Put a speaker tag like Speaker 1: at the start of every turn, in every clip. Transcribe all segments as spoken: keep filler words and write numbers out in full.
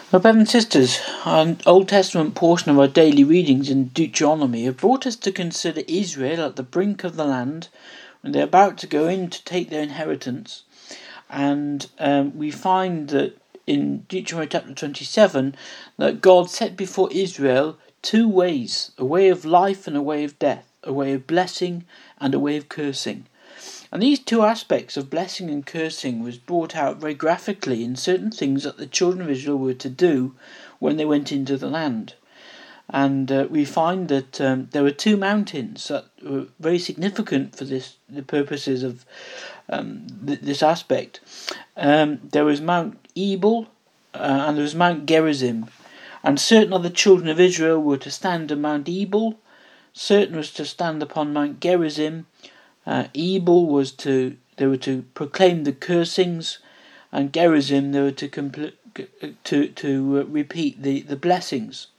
Speaker 1: My brothers and sisters, an Old Testament portion of our daily readings in Deuteronomy have brought us to consider Israel at the brink of the land when they're about to go in to take their inheritance. And um, we find that in Deuteronomy chapter twenty-seven that God set before Israel two ways, a way of life and a way of death, a way of blessing and a way of cursing. And these two aspects of blessing and cursing was brought out very graphically in certain things that the children of Israel were to do when they went into the land. And uh, we find that um, there were two mountains that were very significant for this, the purposes of um, th- this aspect. Um, there was Mount Ebal uh, and there was Mount Gerizim. And certain of the children of Israel were to stand on Mount Ebal, certain was to stand upon Mount Gerizim. Uh, Ebal was to, they were to proclaim the cursings, and Gerizim they were to compl- to to uh, repeat the, the blessings.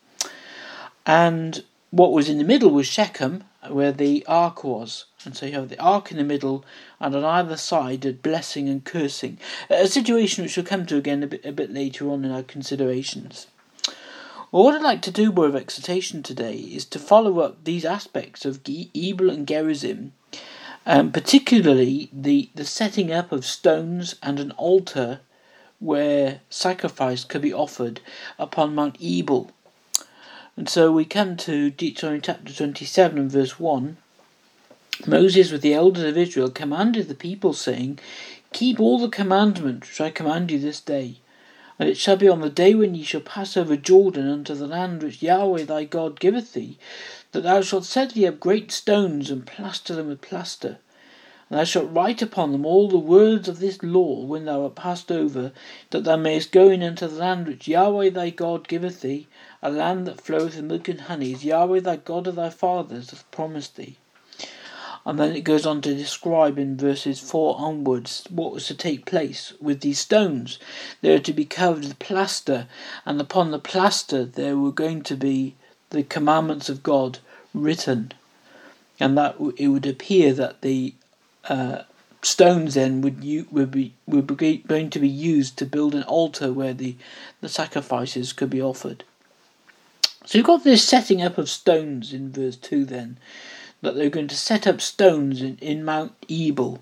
Speaker 1: And what was in the middle was Shechem, where the ark was. And so you have the ark in the middle, and on either side a blessing and cursing. A situation which we'll come to again a bit, a bit later on in our considerations. Well, what I'd like to do, by way of exhortation today, is to follow up these aspects of Ebal and Gerizim, um, particularly the, the setting up of stones and an altar where sacrifice could be offered upon Mount Ebal. And so we come to Deuteronomy chapter twenty-seven and verse one. Moses with the elders of Israel commanded the people, saying, Keep all the commandments which I command you this day. And it shall be on the day when ye shall pass over Jordan unto the land which Yahweh thy God giveth thee, that thou shalt set thee up great stones, and plaster them with plaster. And thou shalt write upon them all the words of this law when thou art passed over, that thou mayest go in unto the land which Yahweh thy God giveth thee, a land that floweth with milk and honey, as Yahweh thy God of thy fathers hath promised thee. And then it goes on to describe in verses four onwards what was to take place with these stones. They were to be covered with plaster, and upon the plaster there were going to be the commandments of God written. And that it would appear that the uh, stones then would you would be would be going to be used to build an altar where the, the sacrifices could be offered. So you've got this setting up of stones in verse two then, that they're going to set up stones in, in Mount Ebal.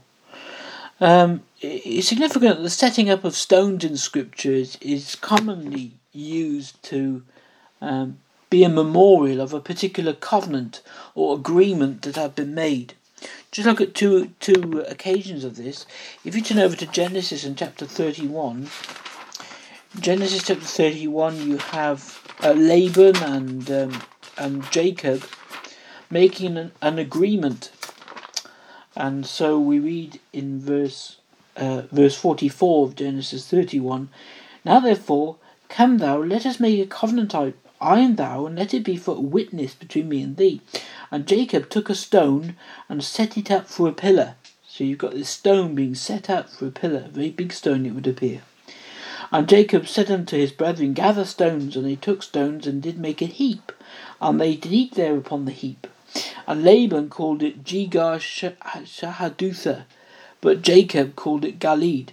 Speaker 1: Um, it's significant that the setting up of stones in Scripture is, is commonly used to um, be a memorial of a particular covenant or agreement that had been made. Just look at two two occasions of this. If you turn over to Genesis in chapter thirty-one, Genesis chapter thirty-one, you have uh, Laban and um, and Jacob making an, an agreement. And so we read in verse uh, verse forty-four of Genesis thirty-one, Now therefore, come thou, let us make a covenant, I and thou, and let it be for a witness between me and thee. And Jacob took a stone and set it up for a pillar. So you've got this stone being set up for a pillar, a very big stone it would appear. And Jacob said unto his brethren, Gather stones, and they took stones and did make a heap, and they did eat there upon the heap. And Laban called it Jegar Shahadutha, but Jacob called it Galid.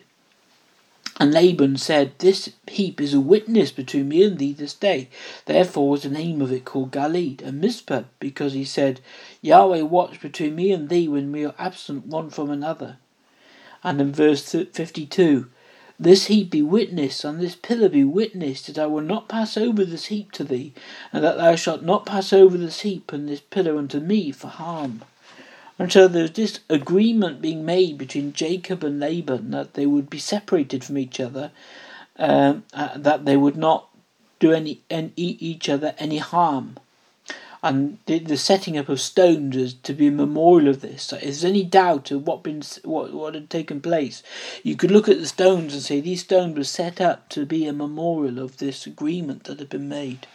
Speaker 1: And Laban said, This heap is a witness between me and thee this day. Therefore was the name of it called Galid. And Mizpah, because he said, Yahweh watch between me and thee when we are absent one from another. And in verse fifty-two, This heap be witness, and this pillar be witness, that I will not pass over this heap to thee, and that thou shalt not pass over this heap and this pillar unto me for harm. And so there's this agreement being made between Jacob and Laban that they would be separated from each other, um, uh, that they would not do any and eat each other any harm. And the, the setting up of stones is to be a memorial of this. So if there's any doubt of what been what what had taken place, you could look at the stones and say these stones were set up to be a memorial of this agreement that had been made.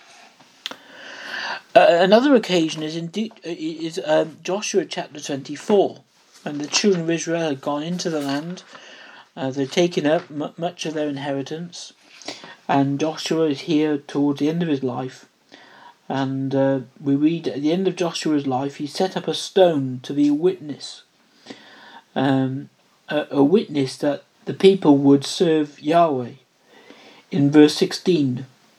Speaker 1: Uh, another occasion is in is um, Joshua chapter twenty-four, and the children of Israel had gone into the land. Uh, they'd taken up m- much of their inheritance, and Joshua is here towards the end of his life. And uh, we read at the end of Joshua's life, he set up a stone to be a witness, um, a, a witness that the people would serve Yahweh. In verse sixteen,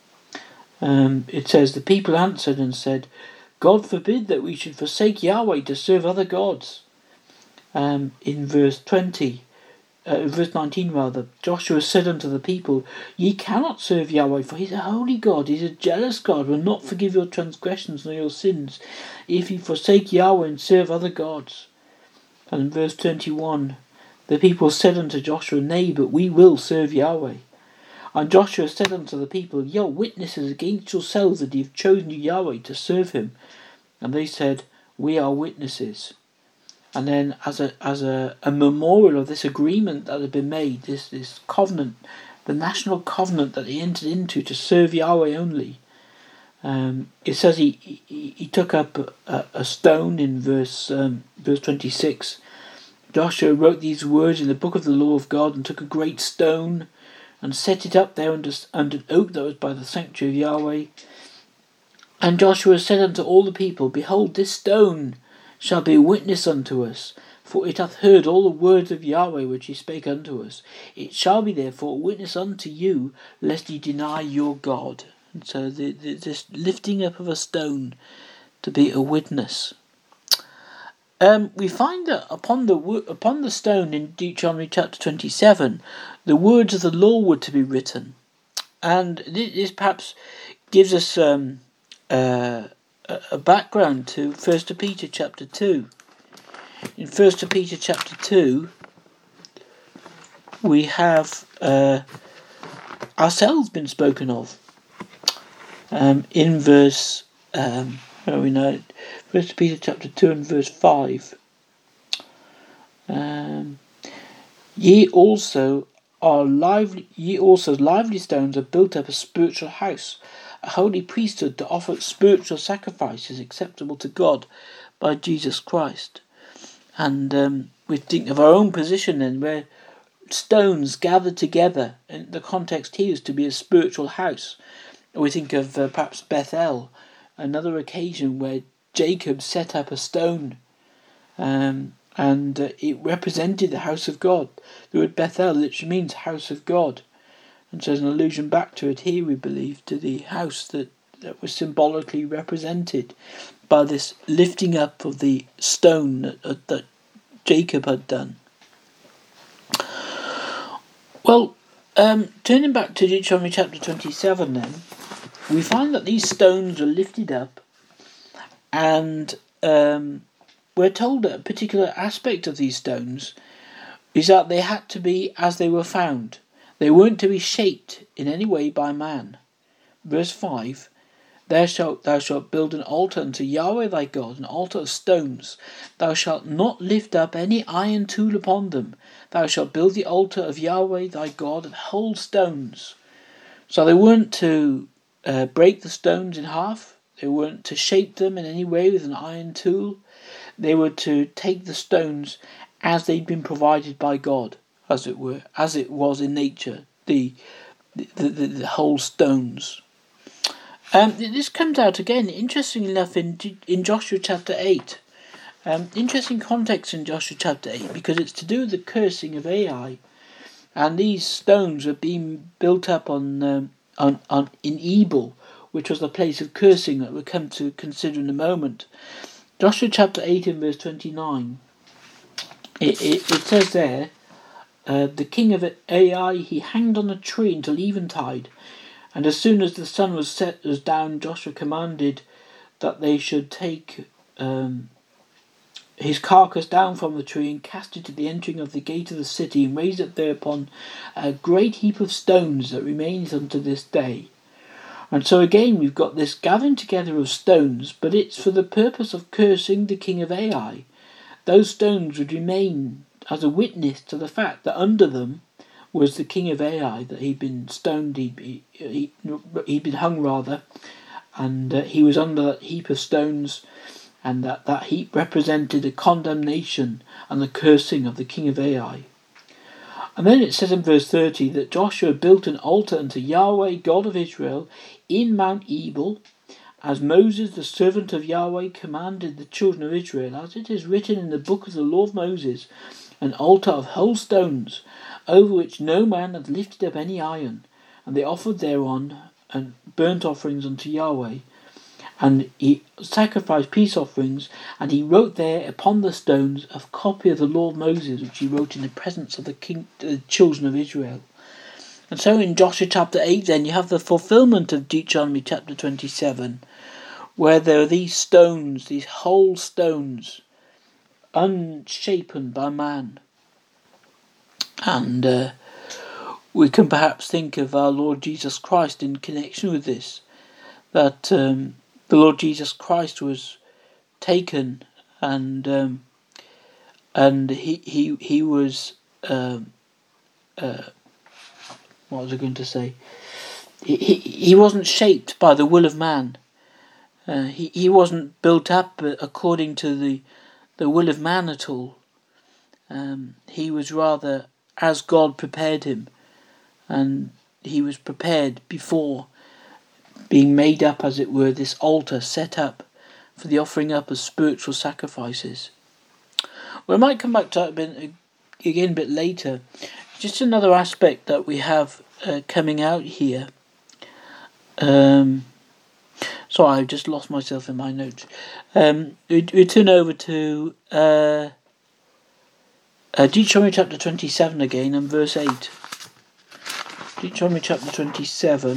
Speaker 1: Um, it says, the people answered and said, God forbid that we should forsake Yahweh to serve other gods. Um, in verse twenty, uh, verse nineteen rather, Joshua said unto the people, Ye cannot serve Yahweh, for he is a holy God, he is a jealous God, will not forgive your transgressions nor your sins, if ye forsake Yahweh and serve other gods. And in verse twenty-one, the people said unto Joshua, Nay, but we will serve Yahweh. And Joshua said unto the people, Ye are witnesses against yourselves that ye have chosen Yahweh to serve him. And they said, We are witnesses. And then as a as a, a memorial of this agreement that had been made, this, this covenant, the national covenant that he entered into to serve Yahweh only, um, it says he, he, he took up a, a stone in verse um, verse twenty-six. Joshua wrote these words in the book of the law of God and took a great stone and set it up there under, under an oak that was by the sanctuary of Yahweh. And Joshua said unto all the people, Behold, this stone shall be a witness unto us, for it hath heard all the words of Yahweh which he spake unto us. It shall be therefore a witness unto you, lest ye deny your God. And so the, the, this lifting up of a stone to be a witness. Um, we find that upon the upon the stone in Deuteronomy chapter twenty-seven, the words of the law were to be written, and this perhaps gives us um, uh, a background to First Peter chapter two. In First Peter chapter two, we have uh, ourselves been spoken of. Um, in verse, um, where are we now? First Peter chapter two and verse five. Um, ye also are lively. Ye also lively stones are built up a spiritual house, a holy priesthood to offer spiritual sacrifices acceptable to God by Jesus Christ. And um, we think of our own position then, where stones gathered together, and the context here is to be a spiritual house. We think of uh, perhaps Bethel, another occasion where Jacob set up a stone, um, and uh, it represented the house of God. The word Bethel literally means house of God. And so there's an allusion back to it here, we believe, to the house that, that was symbolically represented by this lifting up of the stone that, uh, that Jacob had done. Well, um, turning back to Deuteronomy chapter twenty-seven then, we find that these stones are lifted up, and um, we're told that a particular aspect of these stones is that they had to be as they were found. They weren't to be shaped in any way by man. Verse five, There shalt thou shalt build an altar unto Yahweh thy God, an altar of stones. Thou shalt not lift up any iron tool upon them. Thou shalt build the altar of Yahweh thy God of whole stones. So they weren't to uh, break the stones in half. They weren't to shape them in any way with an iron tool. They were to take the stones as they'd been provided by God, as it were, as it was in nature, the the, the, the whole stones. Um, this comes out again, interestingly enough, in in Joshua chapter eight. Um, interesting context in Joshua chapter eight, because it's to do with the cursing of Ai, and these stones are being built up on um, on on in Ebal, which was the place of cursing that we'll come to consider in a moment. Joshua chapter eight and verse twenty-nine. It it, it says there, uh, the king of Ai, he hanged on a tree until eventide. And as soon as the sun was set was down, Joshua commanded that they should take um, his carcass down from the tree and cast it at the entering of the gate of the city, and raised up thereupon a great heap of stones that remains unto this day. And so again we've got this gathering together of stones, but it's for the purpose of cursing the king of Ai. Those stones would remain as a witness to the fact that under them was the king of Ai, that he'd been stoned, he'd, he, he, he'd been hung rather, and uh, he was under that heap of stones, and that, that heap represented the condemnation and the cursing of the king of Ai. And then it says in verse thirty that Joshua built an altar unto Yahweh, God of Israel, in Mount Ebal, as Moses, the servant of Yahweh, commanded the children of Israel, as it is written in the book of the law of Moses, an altar of whole stones, over which no man had lifted up any iron. And they offered thereon and burnt offerings unto Yahweh, and he sacrificed peace offerings, and he wrote there upon the stones a copy of the law of Moses, which he wrote in the presence of the king, the children of Israel. And so in Joshua chapter eight then you have the fulfillment of Deuteronomy chapter twenty-seven, where there are these stones, these whole stones, unshapen by man. And uh, we can perhaps think of our Lord Jesus Christ in connection with this, that um, the Lord Jesus Christ was taken and um, and he he he was um, uh, what was I going to say? He he, he wasn't shaped by the will of man. Uh, he he wasn't built up according to the the will of man at all. Um, he was rather as God prepared him, and he was prepared before being made up, as it were, this altar set up for the offering up of spiritual sacrifices. We might come back to that a bit, again a bit later. Just another aspect that we have uh, coming out here. Um, sorry, I've just lost myself in my notes. Um, we, we turn over to uh, uh, Deuteronomy chapter twenty-seven again and verse eight. Deuteronomy chapter twenty-seven.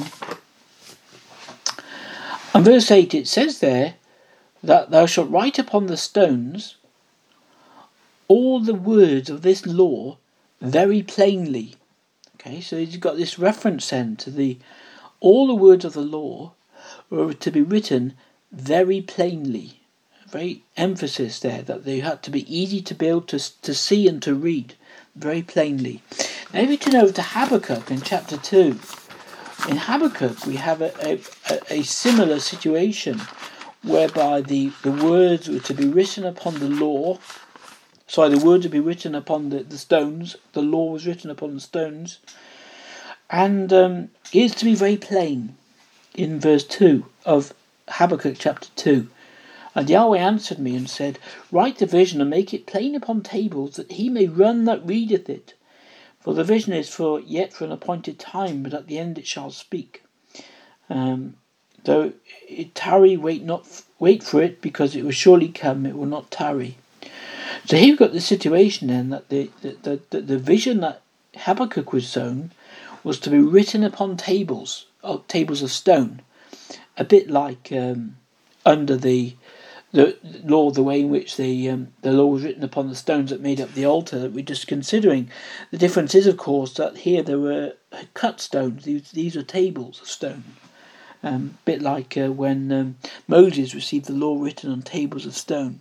Speaker 1: And verse eight, it says there that thou shalt write upon the stones all the words of this law very plainly. Okay, so you've got this reference then to the all the words of the law were to be written very plainly. Very emphasis there that they had to be easy to be able to to see and to read very plainly. Now if you turn over to Habakkuk in chapter two. In Habakkuk we have a, a, a similar situation whereby the, the words were to be written upon the law. Sorry, the words would be written upon the, the stones. The law was written upon the stones. And um, it is to be very plain in verse two of Habakkuk chapter two. And Yahweh answered me and said, write the vision and make it plain upon tables, that he may run that readeth it. For the vision is for yet for an appointed time, but at the end it shall speak. Um, though it tarry, wait not, wait for it, because it will surely come; it will not tarry. So here we've got the situation then that the the, the, the vision that Habakkuk was sown was to be written upon tables, or tables of stone, a bit like um, under the the law, the way in which the um, the law was written upon the stones that made up the altar that we're just considering. The difference is, of course, that here there were cut stones. These these are tables of stone, a um, bit like uh, when um, Moses received the law written on tables of stone.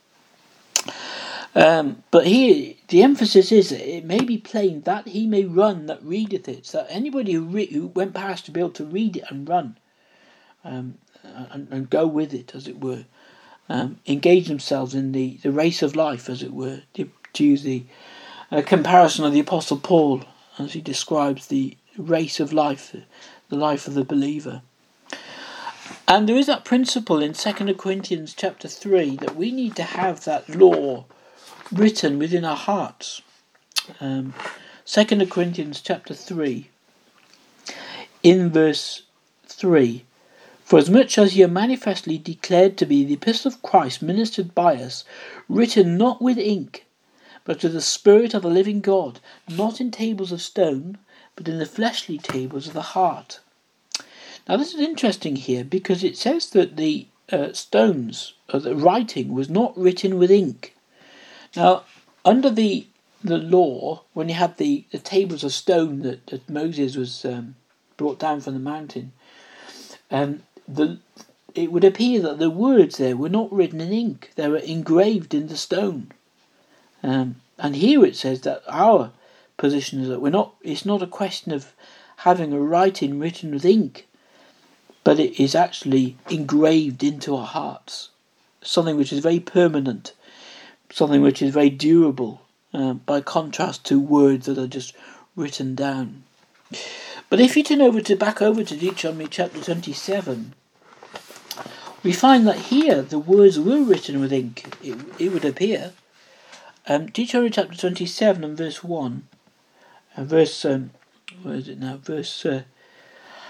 Speaker 1: Um, but here the emphasis is that it may be plain, that he may run that readeth it, so that anybody who, re- who went past to be able to read it and run, um, and, and go with it, as it were. Um, engage themselves in the, the race of life, as it were, to, to use the uh, comparison of the Apostle Paul as he describes the race of life, the life of the believer. And there is that principle in Second Corinthians chapter three that we need to have that law written within our hearts. Um, Second Corinthians chapter three, in verse three. For as much as ye are manifestly declared to be the epistle of Christ ministered by us, written not with ink, but with the Spirit of the living God, not in tables of stone, but in the fleshly tables of the heart. Now this is interesting here, because it says that the uh, stones, or the writing, was not written with ink. Now, under the the law, when you had the, the tables of stone that, that Moses was um, brought down from the mountain, um, The, it would appear that the words there were not written in ink, they were engraved in the stone. Um, and here it says that our position is that we're not, it's not a question of having a writing written with ink, but it is actually engraved into our hearts. Something which is very permanent, something which is very durable, uh, by contrast to words that are just written down. But if you turn over to back over to Deuteronomy chapter twenty-seven, we find that here the words were written with ink, it, it would appear. Um, Deuteronomy chapter twenty-seven and verse one, and verse, um, where is it now? Verse, uh,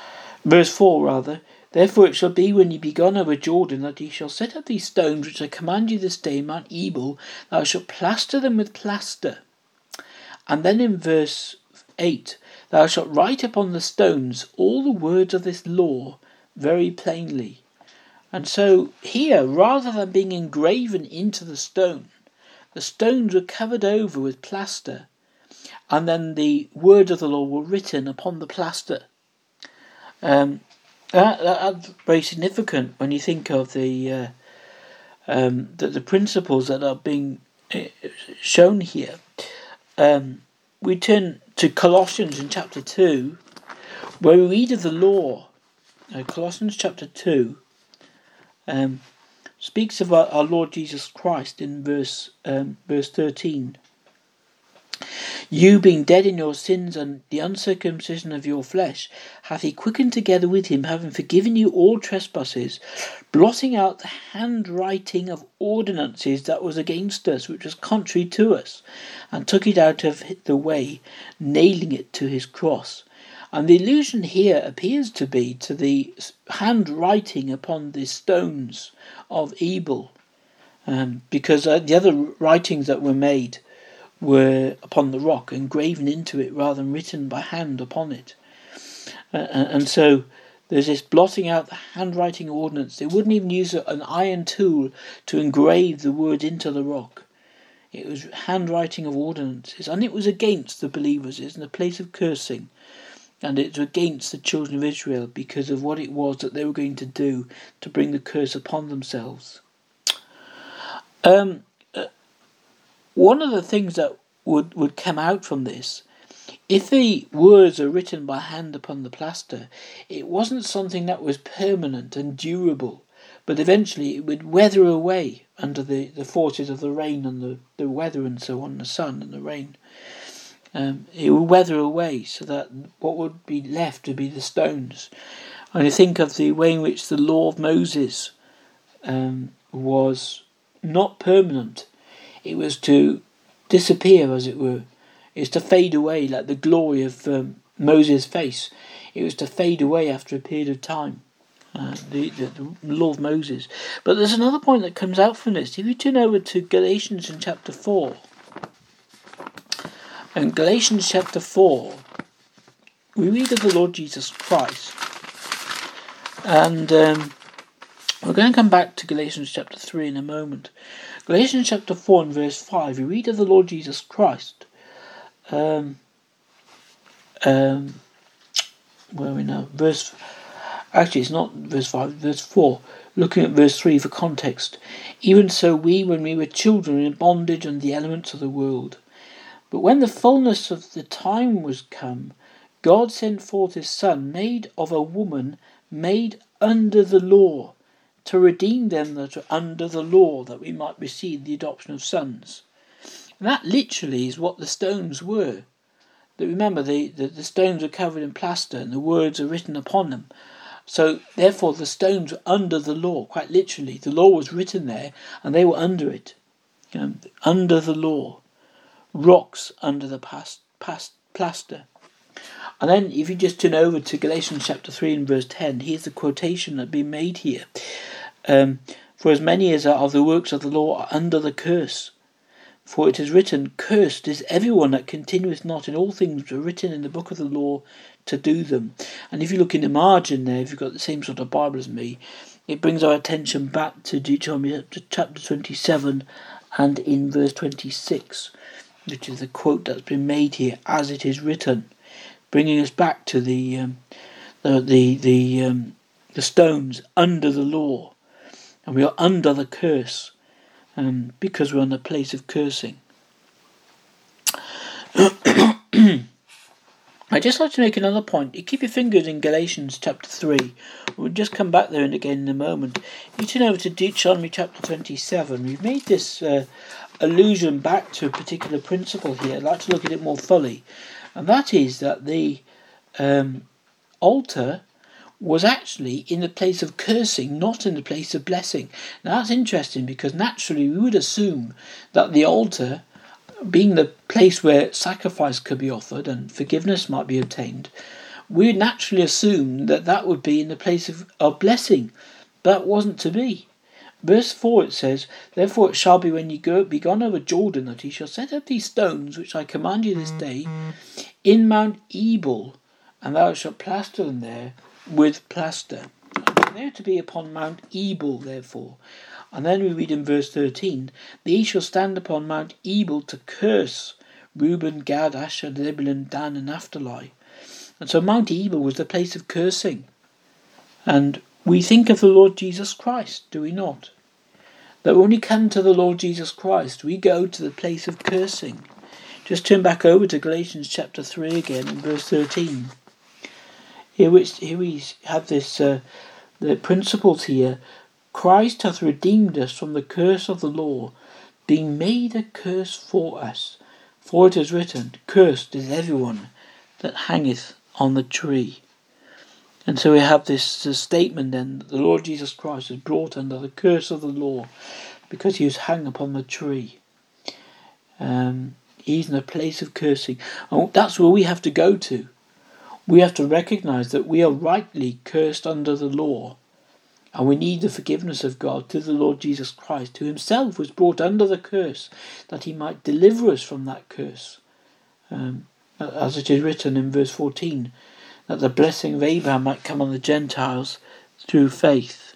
Speaker 1: verse four rather, therefore it shall be when ye be gone over Jordan, that ye shall set up these stones which I command you this day in Mount Ebal, thou shalt plaster them with plaster. And then in verse eight, thou shalt write upon the stones all the words of this law very plainly. And so here, rather than being engraven into the stone, the stones were covered over with plaster, and then the words of the law were written upon the plaster. Um, that, that, that's very significant when you think of the, uh, um, the the principles that are being shown here. Um, we turn to Colossians in chapter two, where we read of the law. Uh, Colossians chapter two um, speaks of our, our Lord Jesus Christ in verse um, verse thirteen. You being dead in your sins and the uncircumcision of your flesh, hath he quickened together with him, having forgiven you all trespasses, blotting out the handwriting of ordinances that was against us, which was contrary to us, and took it out of the way, nailing it to his cross. And the allusion here appears to be to the handwriting upon the stones of Ebal, um, because uh, the other writings that were made were upon the rock, engraven into it rather than written by hand upon it. Uh, and so there's this blotting out the handwriting ordinance. They wouldn't even use an iron tool to engrave the word into the rock. It was handwriting of ordinances, and it was against the believers. It's in a place of cursing, and it's against the children of Israel because of what it was that they were going to do to bring the curse upon themselves. Um. One of the things that would, would come out from this, if the words are written by hand upon the plaster, it wasn't something that was permanent and durable, but eventually it would weather away under the, the forces of the rain and the, the weather and so on, the sun and the rain. Um, it would weather away so that what would be left would be the stones. And you think of the way in which the law of Moses um, was not permanent. It was to disappear, as it were. It was to fade away like the glory of um, Moses' face. It was to fade away after a period of time, uh, the, the, the law of Moses. But there's another point that comes out from this. If you turn over to Galatians in chapter four, and Galatians chapter four, we read of the Lord Jesus Christ. And um, we're going to come back to Galatians chapter three in a moment. Galatians chapter four and verse five, we read of the Lord Jesus Christ. Um, um, where are we now? Verse, actually it's not verse five, verse four. Looking at verse three for context. Even so we, when we were children, were in bondage under the elements of the world. But when the fullness of the time was come, God sent forth his Son, made of a woman, made under the law, to redeem them that are under the law, that we might receive the adoption of sons. And that literally is what the stones were. That remember, the, the, the stones were covered in plaster and the words are written upon them. So therefore the stones were under the law, quite literally. The law was written there and they were under it. Um, under the law. Rocks under the past, past plaster. And then if you just turn over to Galatians chapter three and verse ten, here's the quotation that being made here. Um, For as many as are of the works of the law are under the curse. For it is written, Cursed is everyone that continueth not in all things which are written in the book of the law to do them. And if you look in the margin there, if you've got the same sort of Bible as me, it brings our attention back to Deuteronomy chapter twenty-seven and in verse twenty-six, which is the quote that's been made here, as it is written, bringing us back to the um, the the the, um, the stones under the law, and we are under the curse, um, because we're in a place of cursing. I'd just like to make another point. You keep your fingers in Galatians chapter three. We'll just come back there and again in a moment. You turn over to Deuteronomy chapter twenty-seven. We've made this uh, allusion back to a particular principle here. I'd like to look at it more fully. And that is that the um, altar was actually in the place of cursing, not in the place of blessing. Now that's interesting, because naturally we would assume that the altar, being the place where sacrifice could be offered and forgiveness might be obtained, we would naturally assume that that would be in the place of, of blessing. That wasn't to be. Verse four it says, Therefore it shall be when ye go be gone over Jordan, that ye shall set up these stones which I command you this day in Mount Ebal, and thou shalt plaster them there with plaster. They are to be upon Mount Ebal, therefore. And then we read in verse thirteen, These shall stand upon Mount Ebal to curse Reuben, Gad, Asher, Zebulun, Dan, and Naphtali. And so Mount Ebal was the place of cursing. And we think of the Lord Jesus Christ, do we not? That when we come to the Lord Jesus Christ, we go to the place of cursing. Just turn back over to Galatians chapter three again, in verse thirteen. Here, which, here we have this, uh, the principles here. Christ hath redeemed us from the curse of the law, being made a curse for us. For it is written, Cursed is everyone that hangeth on the tree. And so we have this, this statement then, that the Lord Jesus Christ is brought under the curse of the law because he was hung upon the tree. Um, he's in a place of cursing. And that's where we have to go to. We have to recognise that we are rightly cursed under the law. And we need the forgiveness of God through the Lord Jesus Christ, who himself was brought under the curse, that he might deliver us from that curse. Um, as it is written in verse fourteen, that the blessing of Abraham might come on the Gentiles through faith.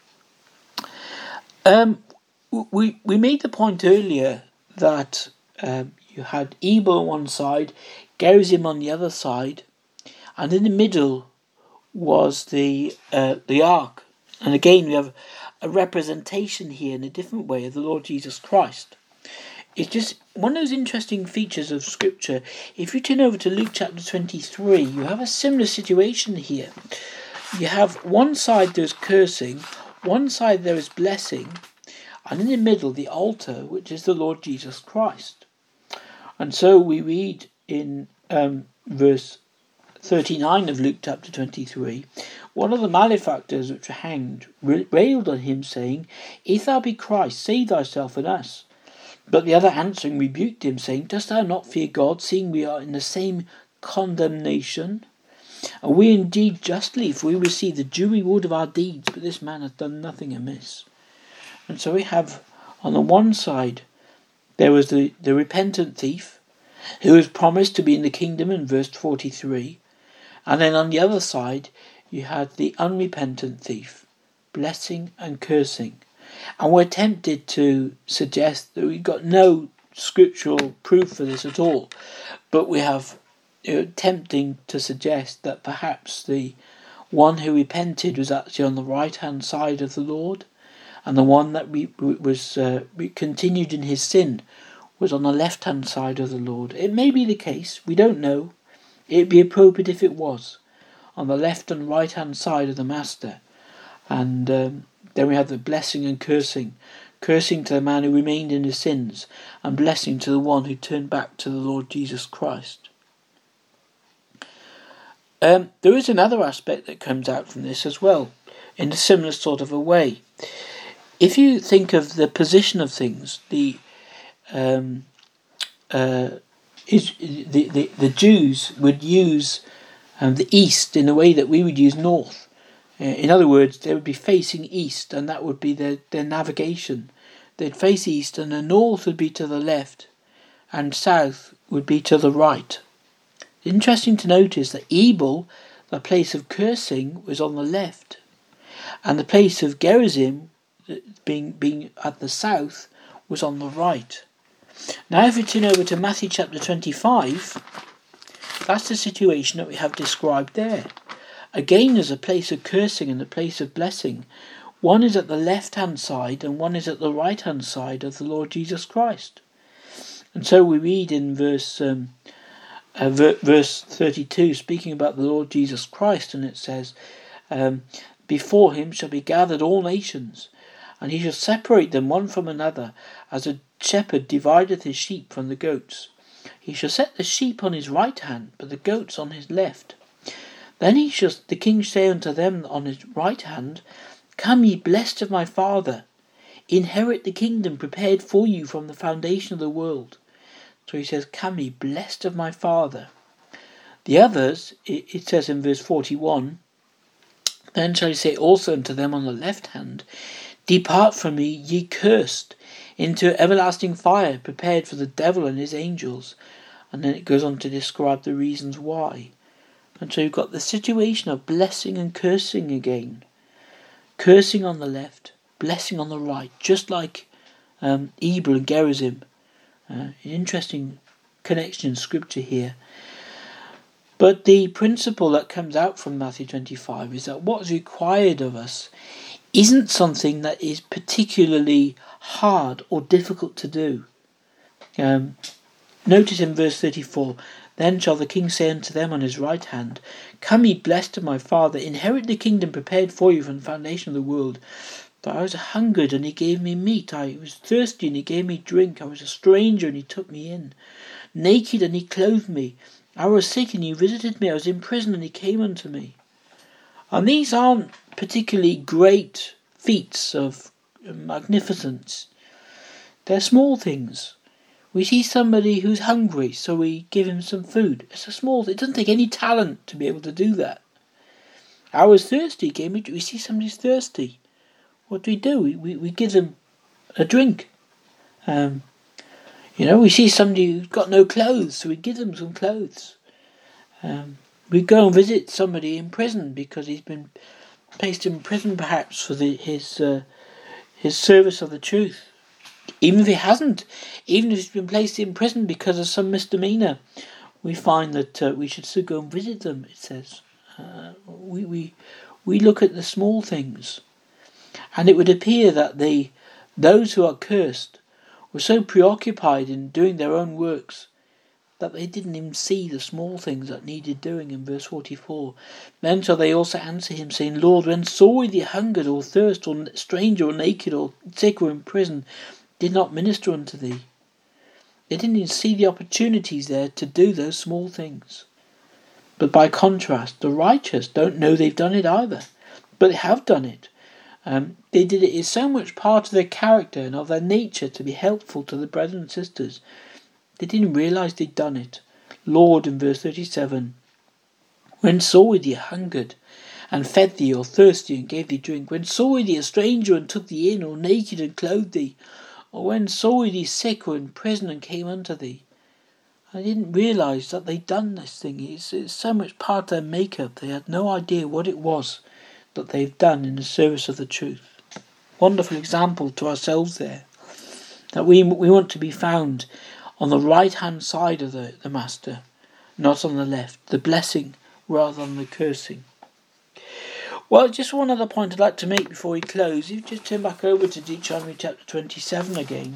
Speaker 1: Um, we we made the point earlier that um, you had Ebal on one side, Gerizim on the other side, and in the middle was the uh, the ark. And again, we have a representation here in a different way of the Lord Jesus Christ. It's just one of those interesting features of Scripture. If you turn over to Luke chapter twenty-three, you have a similar situation here. You have one side there's cursing, one side there is blessing, and in the middle the altar, which is the Lord Jesus Christ. And so we read in um, verse thirty-nine of Luke chapter twenty-three, one of the malefactors which were hanged railed on him, saying, If thou be Christ, save thyself and us. But the other answering rebuked him, saying, Dost thou not fear God, seeing we are in the same condemnation? And we indeed justly, for we receive the due reward of our deeds, but this man hath done nothing amiss. And so we have, on the one side, there was the, the repentant thief, who was promised to be in the kingdom in verse forty-three, and then on the other side, you had the unrepentant thief, blessing and cursing. And we're tempted to suggest that we've got no scriptural proof for this at all, but we have you know, tempting to suggest that perhaps the one who repented was actually on the right hand side of the Lord, and the one that we, was uh, continued in his sin was on the left hand side of the Lord. It may be the case, we don't know. It'd be appropriate if it was on the left and right hand side of the Master. And um, then we have the blessing and cursing. Cursing to the man who remained in his sins, and blessing to the one who turned back to the Lord Jesus Christ. Um, there is another aspect that comes out from this as well, in a similar sort of a way. If you think of the position of things, the um, uh, is the, the the Jews would use um, the east in a way that we would use north. Uh, in other words, they would be facing east, and that would be their, their navigation. They'd face east, and the north would be to the left, and south would be to the right. Interesting to notice that Ebal, the place of cursing, was on the left, and the place of Gerizim, being being at the south, was on the right. Now if we turn over to Matthew chapter twenty-five, that's the situation that we have described there. Again, there's a place of cursing and a place of blessing. One is at the left-hand side and one is at the right-hand side of the Lord Jesus Christ. And so we read in verse um, uh, ver- verse thirty-two, speaking about the Lord Jesus Christ, and it says, um, Before him shall be gathered all nations, and he shall separate them one from another, as a shepherd divideth his sheep from the goats. He shall set the sheep on his right hand, but the goats on his left. Then he shall, the king say unto them on his right hand, Come ye blessed of my Father, inherit the kingdom prepared for you from the foundation of the world. So he says, Come ye blessed of my Father. The others, it, it says in verse forty-one, then shall he say also unto them on the left hand, Depart from me, ye cursed, into everlasting fire, prepared for the devil and his angels. And then it goes on to describe the reasons why. And so you've got the situation of blessing and cursing again. Cursing on the left, blessing on the right, just like um, Ebal and Gerizim. Uh, an interesting connection in scripture here. But the principle that comes out from Matthew twenty-five is that what's required of us isn't something that is particularly hard or difficult to do. Um, notice in verse thirty-four, Then shall the king say unto them on his right hand, Come ye blessed of my Father, inherit the kingdom prepared for you from the foundation of the world. For I was hungered, and he gave me meat. I was thirsty, and he gave me drink. I was a stranger, and he took me in. Naked, and he clothed me. I was sick, and he visited me. I was in prison, and he came unto me. And these aren't particularly great feats of magnificence. They're small things. We see somebody who's hungry, so we give him some food. It's a small thing. It doesn't take any talent to be able to do that. I was thirsty, gave me. We see somebody's thirsty. What do we do? We we, we give them a drink. Um, you know, we see somebody who's got no clothes, so we give them some clothes. Um, we go and visit somebody in prison because he's been placed in prison, perhaps for the, his uh, his service of the truth. Even if he hasn't, even if he's been placed in prison because of some misdemeanor, we find that uh, we should still go and visit them. It says uh, we we we look at the small things, and it would appear that the those who are cursed were so preoccupied in doing their own works that they didn't even see the small things that needed doing. In verse forty-four, then shall they also answer him, saying, Lord, when saw we thee hungered, or thirst, or stranger, or naked, or sick, or in prison, did not minister unto thee? They didn't even see the opportunities there to do those small things. But by contrast, the righteous don't know they've done it either, but they have done it. Um, they did it. It's so much part of their character and of their nature to be helpful to the brethren and sisters. They didn't realise they'd done it. Lord, in verse thirty-seven, when saw we thee hungered, and fed thee, or thirsty, and gave thee drink? When saw we thee a stranger, and took thee in, or naked, and clothed thee? Or when saw we thee sick, or in prison, and came unto thee? I didn't realise that they'd done this thing. It's, it's so much part of their makeup. They had no idea what it was that they've done in the service of the truth. Wonderful example to ourselves there. That we we want to be found on the right-hand side of the, the Master, not on the left. The blessing rather than the cursing. Well, just one other point I'd like to make before we close. If you just turn back over to Deuteronomy chapter twenty-seven again.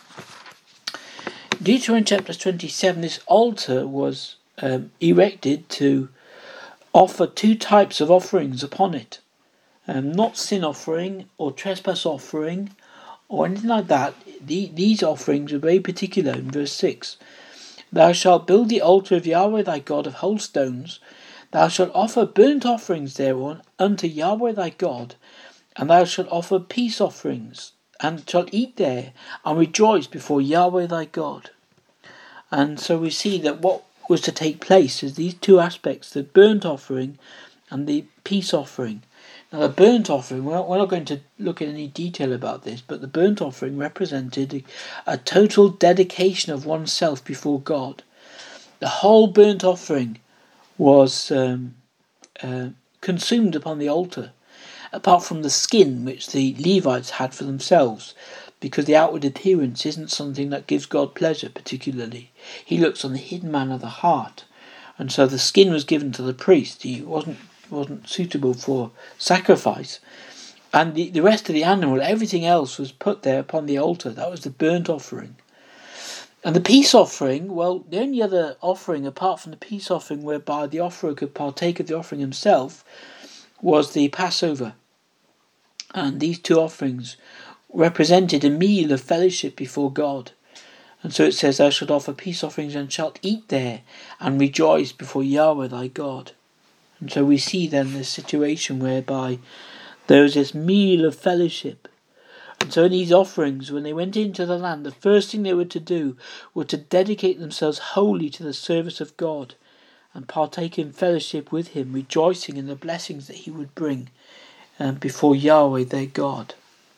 Speaker 1: Deuteronomy chapter twenty-seven, this altar was um, erected to offer two types of offerings upon it. Um, not sin offering or trespass offering or anything like that. The, these offerings are very particular in verse six. Thou shalt build the altar of Yahweh thy God of whole stones. Thou shalt offer burnt offerings thereon unto Yahweh thy God, and thou shalt offer peace offerings, and shalt eat there, and rejoice before Yahweh thy God. And so we see that what was to take place is these two aspects, the burnt offering and the peace offering. Now the burnt offering, we're not, we're not going to look at any detail about this, but the burnt offering represented a, a total dedication of oneself before God. The whole burnt offering was um, uh, consumed upon the altar, apart from the skin which the Levites had for themselves, because the outward appearance isn't something that gives God pleasure particularly. He looks on the hidden man of the heart, and so the skin was given to the priest. He wasn't wasn't suitable for sacrifice, and the, the rest of the animal, everything else, was put there upon the altar. That was the burnt offering. And the peace offering, well, the only other offering apart from the peace offering whereby the offerer could partake of the offering himself was the Passover. And these two offerings represented a meal of fellowship before God. And so it says, Thou shalt offer peace offerings and shalt eat there and rejoice before Yahweh thy God. And so we see then this situation whereby there was this meal of fellowship. And so in these offerings, when they went into the land, the first thing they were to do was to dedicate themselves wholly to the service of God. and partake in fellowship with him, rejoicing in the blessings that he would bring um, before Yahweh their God.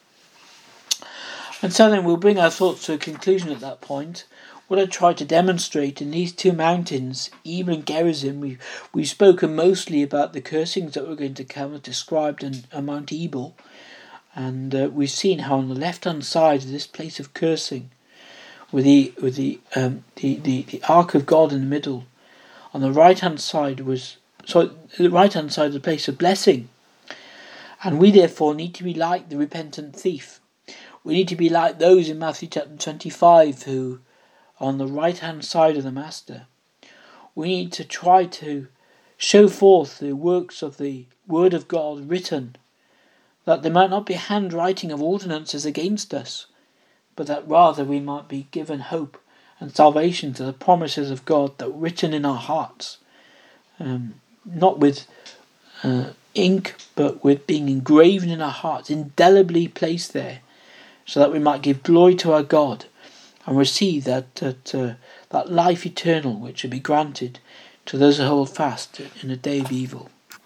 Speaker 1: And so then we'll bring our thoughts to a conclusion at that point. What I tried to demonstrate in these two mountains, Ebal and Gerizim, we, we've spoken mostly about the cursings that were going to come as described in uh, Mount Ebal. And uh, we've seen how on the left-hand side of this place of cursing, with the with the, um, the, the the Ark of God in the middle, on the right-hand side was so the right-hand side of the place of blessing. And we therefore need to be like the repentant thief. We need to be like those in Matthew chapter twenty-five who are on the right-hand side of the Master. We need to try to show forth the works of the Word of God written, that there might not be handwriting of ordinances against us, but that rather we might be given hope and salvation to the promises of God that are written in our hearts, um, not with uh, ink, but with being engraven in our hearts, indelibly placed there, so that we might give glory to our God and receive that that, uh, that life eternal which will be granted to those who hold fast in the day of evil.